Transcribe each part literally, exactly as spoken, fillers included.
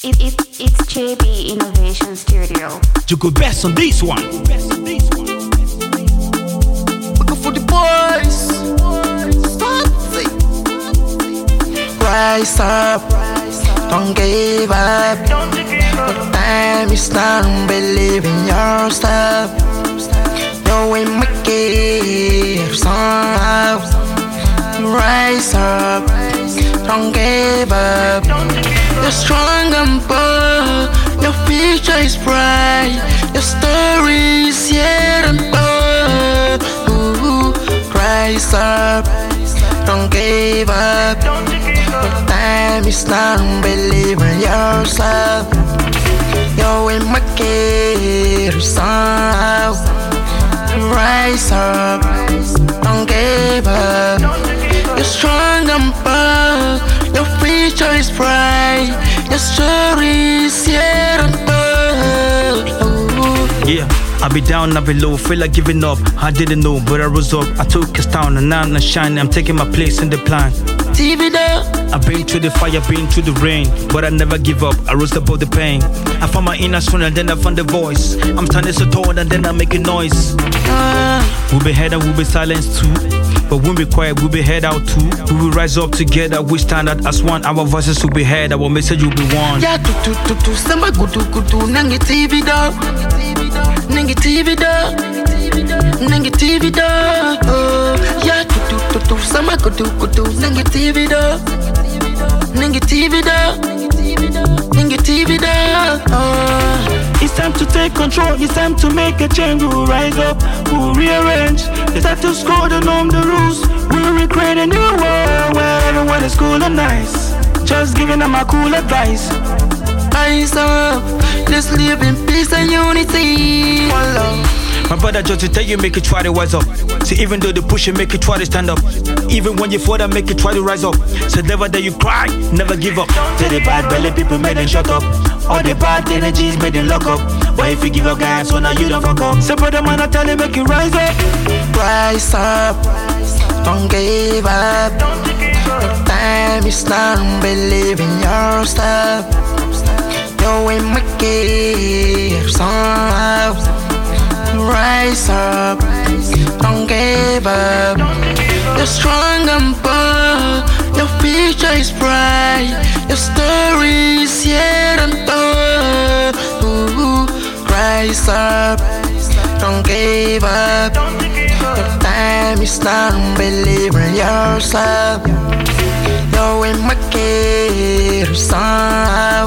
It, it, it's J B Innovation Studio. You could best on this one. Looking for the boys. Fancy. Rise up. Don't give up. The time is done. Believe in yourself. You will make it somehow. Rise up. Don't give up. You're strong and bold. Your future is bright. Your story is yet untold. Ooh, rise up. Don't give up. The time is done. Believe in yourself. You will make it somehow. Rise up. Don't give up. You're strong and bold. Your future is bright. Your story is yet untold. Yeah, I be down, I be low, feel like giving up. I didn't know, but I rose up. I took a down and now I'm shining. I'm taking my place in the plan. T V though. I've been through the fire, been through the rain, but I never give up. I rose above the pain. I found my inner strength and then I found the voice. I'm standing so tall and then I make a noise. Uh, We'll be head and we'll be silenced too. But when we quiet, we'll be head out too. We will rise up together, we stand out as one. Our voices will be heard, our message will be one. yeah, tu tu tu tu, samba kutu kutu, nangi T V though. Nangi T V though. Nangi T V though. Oh, yeah, tu tu tu tu, samba kutu kutu, nangi T V though. Nangi T V though. Nangi T V though. Oh. It's time to take control, it's time to make a change. We'll rise up, we'll rearrange. It's time to score the norm, the rules. We'll recreate a new world where everyone is cool and nice. Just giving them my cool advice. Rise up, let's live in peace and unity. One love. My brother just to tell you, make it try to rise up. See, even though they push you, make it try to stand up. Even when you fall down, make it try to rise up. So never that you cry, never give up. Tell the bad belly people, make them shut up. All the bad energies, make them lock up. But if you give up guys, so now you don't fuck up. So brother man, I tell you, make you rise up. Rise up, don't give up. The time is done, believe in yourself. You will make it somehow. Rise up, don't give up. You're strong and bold. Your future is bright. Your story is yet untold. Ooh, rise up, don't give up. The time is done, believe in yourself. You will make it somehow.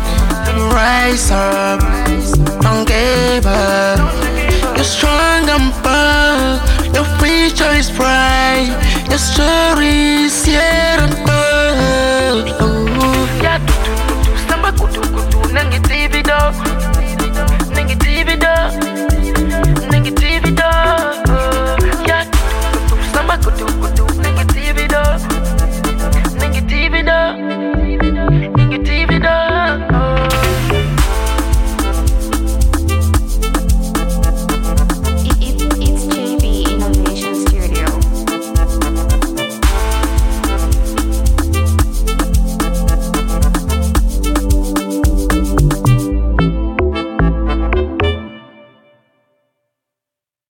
Rise up, don't give up. You're strong and bold. Your future is bright. Your story